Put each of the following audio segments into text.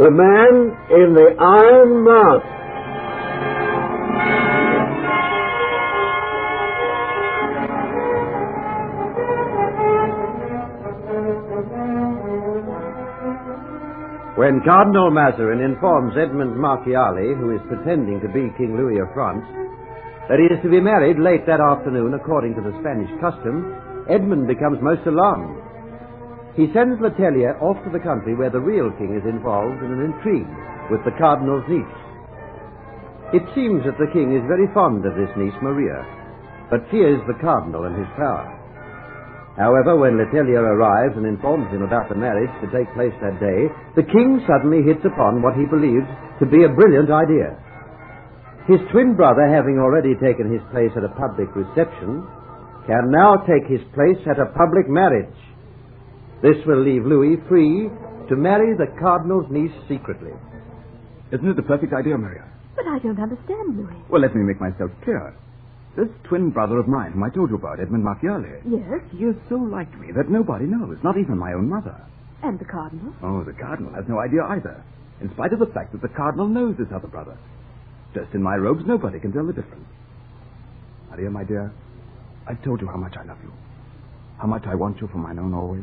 The Man in the Iron Mask. When Cardinal Mazarin informs Edmund Marchiali, who is pretending to be King Louis of France, that he is to be married late that afternoon according to the Spanish custom, Edmund becomes most alarmed. He sends Letellier off to the country where the real king is involved in an intrigue with the cardinal's niece. It seems that the king is very fond of this niece, Maria, but fears the cardinal and his power. However, when Letellier arrives and informs him about the marriage to take place that day, the king suddenly hits upon what he believes to be a brilliant idea. His twin brother, having already taken his place at a public reception, can now take his place at a public marriage. This will leave Louis free to marry the cardinal's niece secretly. Isn't it a perfect idea, Maria? But I don't understand, Louis. Well, let me make myself clear. This twin brother of mine, whom I told you about, Edmund Marchiali. Yes? He is so like me that nobody knows, not even my own mother. And the cardinal? Oh, the cardinal has no idea either, in spite of the fact that the cardinal knows this other brother. Dressed in my robes, nobody can tell the difference. Maria, my dear, I've told you how much I love you, how much I want you for mine own always.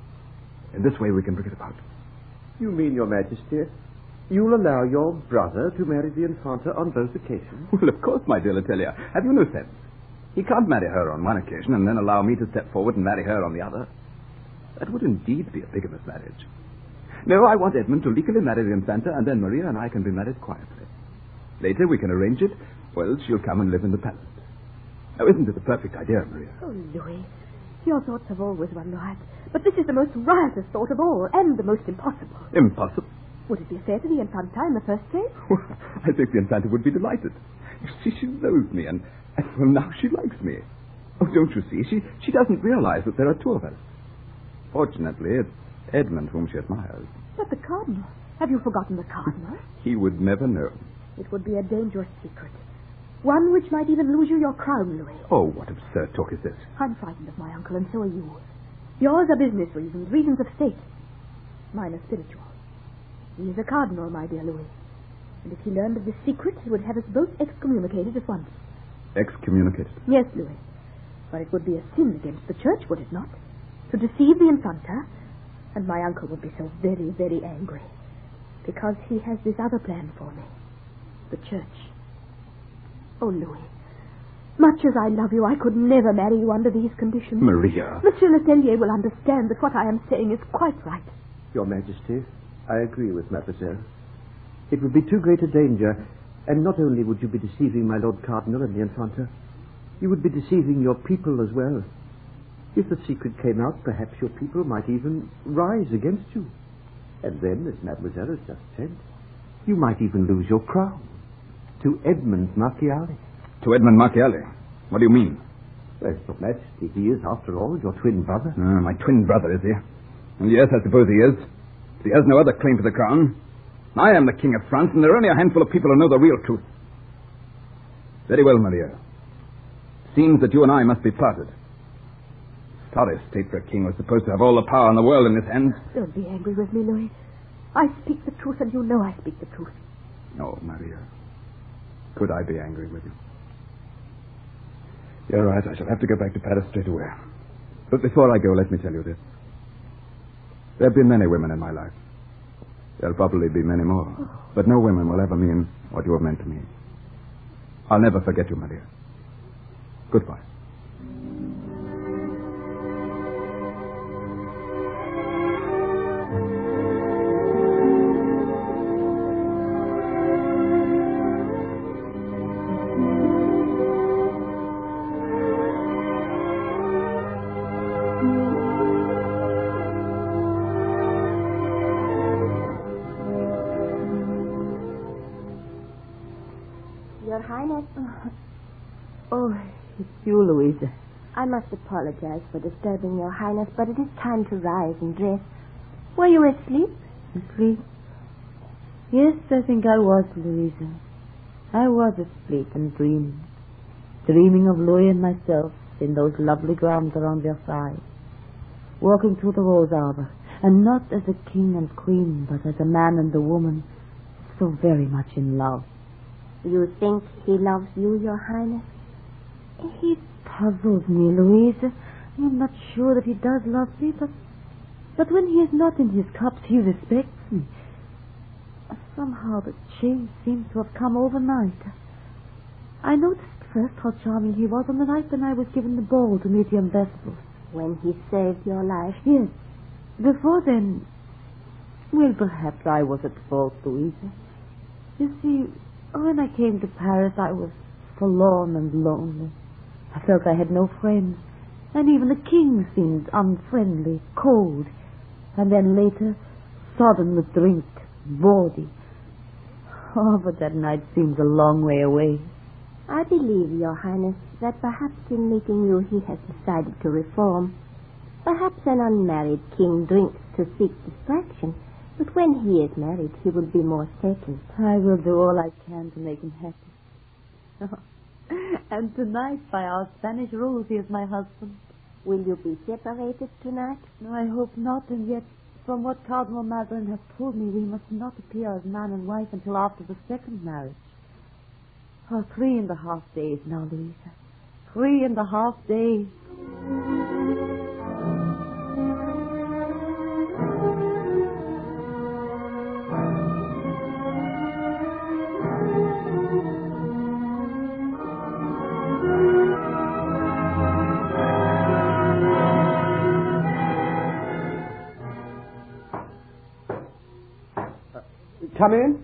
In this way we can bring it about. You mean, Your Majesty, you'll allow your brother to marry the Infanta on both occasions? Well, of course, my dear Letellier. Have you no sense? He can't marry her on one occasion and then allow me to step forward and marry her on the other. That would indeed be a bigamous marriage. No, I want Edmund to legally marry the Infanta, and then Maria and I can be married quietly. Later we can arrange it. Well, she'll come and live in the palace. Now, isn't it a perfect idea, Maria? Oh, Louis, your thoughts have always run right. But this is the most riotous thought of all, and the most impossible. Impossible? Would it be fair to the Infanta in the first place? Well, I think the Infanta would be delighted. You see, she knows me, and well, now she likes me. Oh, don't you see? She doesn't realize that there are two of us. Fortunately, it's Edmund whom she admires. But the cardinal. Have you forgotten the cardinal? He would never know. It would be a dangerous secret. One which might even lose you your crown, Louis. Oh, what absurd talk is this? I'm frightened of my uncle, and so are you. Yours are business reasons, reasons of state. Mine are spiritual. He is a cardinal, my dear Louis. And if he learned of this secret, he would have us both excommunicated at once. Excommunicated? Yes, Louis. For it would be a sin against the church, would it not? To deceive the Infanta, and my uncle would be so very, very angry. Because he has this other plan for me. The church. Oh, Louis, much as I love you, I could never marry you under these conditions. Maria. Monsieur Letellier will understand that what I am saying is quite right. Your Majesty, I agree with Mademoiselle. It would be too great a danger, and not only would you be deceiving my Lord Cardinal and the Infanta, you would be deceiving your people as well. If the secret came out, perhaps your people might even rise against you. And then, as Mademoiselle has just said, you might even lose your crown to Edmund Marchiali. To Edmund Marchiali? What do you mean? Well, Your Majesty, he is, after all, your twin brother. My twin brother, is he? And yes, I suppose he is. But he has no other claim to the crown. I am the King of France, and there are only a handful of people who know the real truth. Very well, Maria. Seems that you and I must be parted. Sorry state for a king who was supposed to have all the power in the world in his hands. Don't be angry with me, Louis. I speak the truth, and you know I speak the truth. No, Maria. Could I be angry with you? You're right. I shall have to go back to Paris straight away. But before I go, let me tell you this. There have been many women in my life. There'll probably be many more. But no women will ever mean what you have meant to me. I'll never forget you, Maria. Goodbye. Your Highness. Oh, it's you, Louisa. I must apologize for disturbing Your Highness, but it is time to rise and dress. Were you asleep? Asleep? Yes, I think I was, Louisa. I was asleep and dreaming. Dreaming of Louis and myself in those lovely grounds around Versailles. Walking through the rose arbor. and not as a king and queen, but as a man and a woman, so very much in love. You think he loves you, Your Highness? He puzzles me, Louisa. I'm not sure that he does love me, but when he is not in his cups, he respects me. Somehow the change seems to have come overnight. I noticed first how charming he was on the night when I was given the ball to meet young Vespers. When he saved your life? Yes. Before then, well, perhaps I was at fault, Louisa. You see, when I came to Paris, I was forlorn and lonely. I felt I had no friends, and even the king seemed unfriendly, cold, and then later, sodden with drink, bawdy. Oh, but that night seems a long way away. I believe, Your Highness, that perhaps in meeting you he has decided to reform. Perhaps an unmarried king drinks to seek distraction, but when he is married, he will be more certain. I will do all I can to make him happy. And tonight, by our Spanish rules, he is my husband. Will you be separated tonight? No, I hope not, and yet, from what Cardinal Mazarin has told me, we must not appear as man and wife until after the second marriage. 3.5 days now, Louisa. 3.5 days. Come in.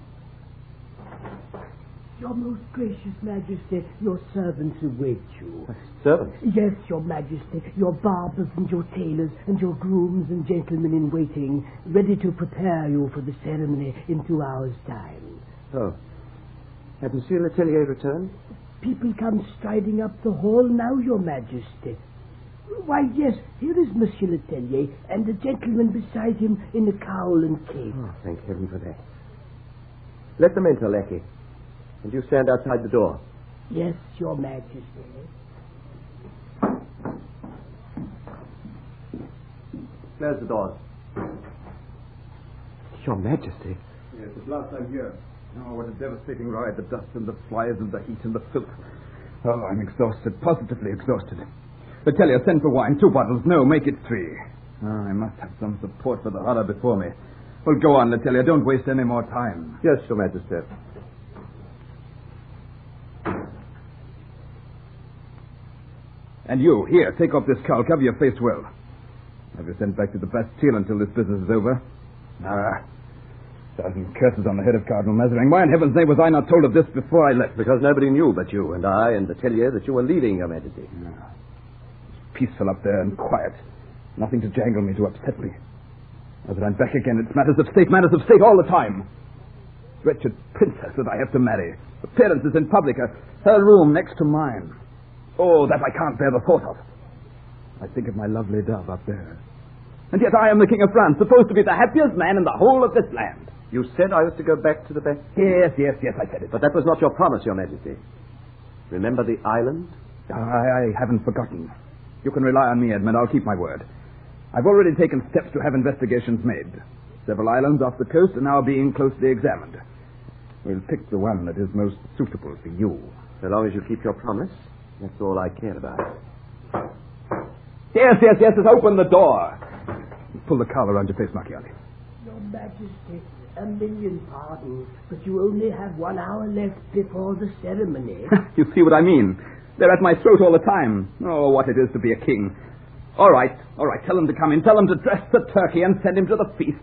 Your most gracious Majesty, your servants await you. Servants? Yes, Your Majesty, your barbers and your tailors and your grooms and gentlemen in waiting, ready to prepare you for the ceremony in 2 hours' time. Oh. Has Monsieur Letellier returned? People come striding up the hall now, Your Majesty. Why, yes, here is Monsieur Letellier and a gentleman beside him in a cowl and cape. Oh, thank heaven for that. Let them enter, lackey. And you stand outside the door. Yes, Your Majesty. Close the doors. Your Majesty. Yes, at last I'm here. Oh, what a devastating ride. The dust and the flies and the heat and the filth. Oh, I'm exhausted, positively exhausted. Letellier, send for wine. 2 bottles. No, make it 3. Oh, I must have some support for the horror before me. Well, go on, Letellier. Don't waste any more time. Yes, Your Majesty. And you, here, take off this cowl. Cover your face well. Have you sent back to the Bastille until this business is over? Ah, 1,000 curses on the head of Cardinal Mazarin. Why in heaven's name was I not told of this before I left? Because nobody knew but you and I and Letellier that you were leaving, Your Majesty. Yeah. It's peaceful up there and quiet. Nothing to jangle me, to upset me. Now that I'm back again, it's matters of state all the time. Wretched princess that I have to marry. Appearances in public, her room next to mine. Oh, that I can't bear the thought of. I think of my lovely dove up there. And yet I am the King of France, supposed to be the happiest man in the whole of this land. You said I was to go back to the Bastille? Yes, I said it. But that was not your promise, Your Majesty. Remember the island? I haven't forgotten. You can rely on me, Edmund. I'll keep my word. I've already taken steps to have investigations made. Several islands off the coast are now being closely examined. We'll pick the one that is most suitable for you. So long as you keep your promise, that's all I care about. Yes, open the door. Pull the cowl around your face, Marchiali. Your Majesty, 1,000,000 pardons, but you only have 1 hour left before the ceremony. You see what I mean? They're at my throat all the time. Oh, what it is to be a king. All right. Tell him to come in. Tell him to dress the turkey and send him to the feast.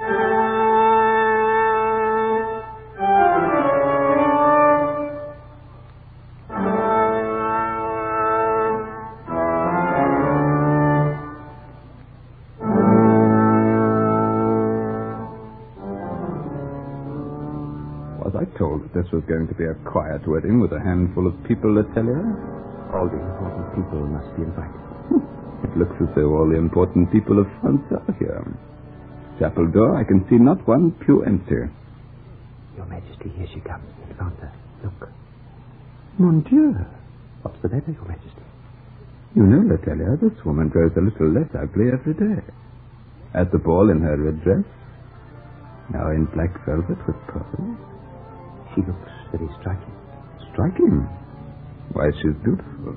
Was I told that this was going to be a quiet wedding with a handful of people, Letellier? All the important people must be invited. It looks as though all the important people of France are here. Chapel door, I can see not one pew empty. Your Majesty, here she comes, Infanta. Look. Mon Dieu. What's the matter, Your Majesty? You know, Letellier, this woman grows a little less ugly every day. At the ball in her red dress. Now in black velvet with pearls. She looks very striking. Striking? Why, she's beautiful.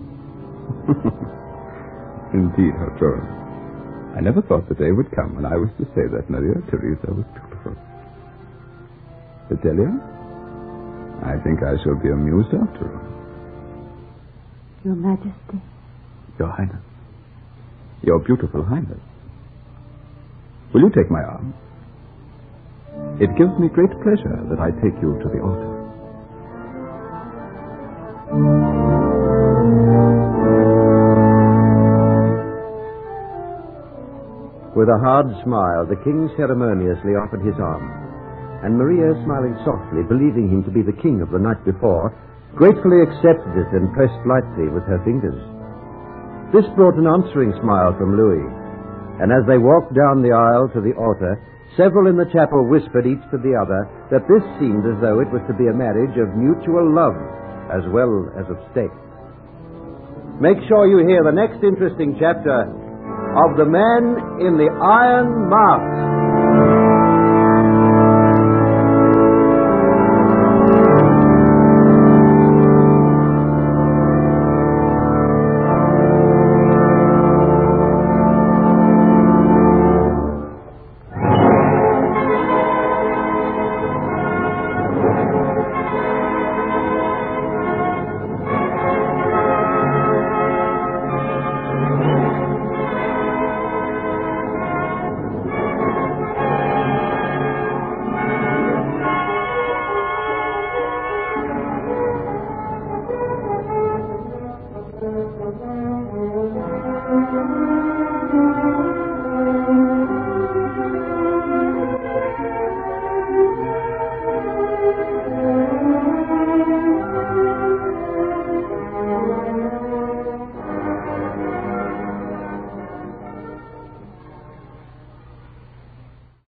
Indeed, Herr Baron. I never thought the day would come when I was to say that Maria Theresa was beautiful. Bedelia, I think I shall be amused after all. Your Majesty. Your Highness. Your beautiful Highness. Will you take my arm? It gives me great pleasure that I take you to the altar. With a hard smile, the king ceremoniously offered his arm, and Maria, smiling softly, believing him to be the king of the night before, gratefully accepted it and pressed lightly with her fingers. This brought an answering smile from Louis, and as they walked down the aisle to the altar, several in the chapel whispered each to the other that this seemed as though it was to be a marriage of mutual love as well as of state. Make sure you hear the next interesting chapter of The Man in the Iron Mask.